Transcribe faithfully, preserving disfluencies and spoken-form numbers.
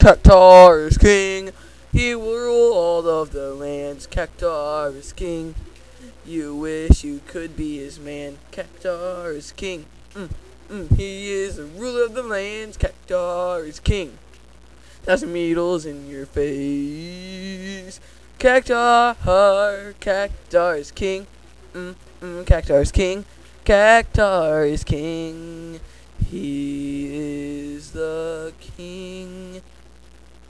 Cactuar is king. He will rule all of the lands. Cactuar is king. You wish you could be his man. Cactuar is king. Mm, mm, he is the ruler of the lands. Cactuar is king. Thousand needles in your face. Cactuar, Cactuar is king. Mm, mm, Cactuar is king. Cactuar is king. He is the king.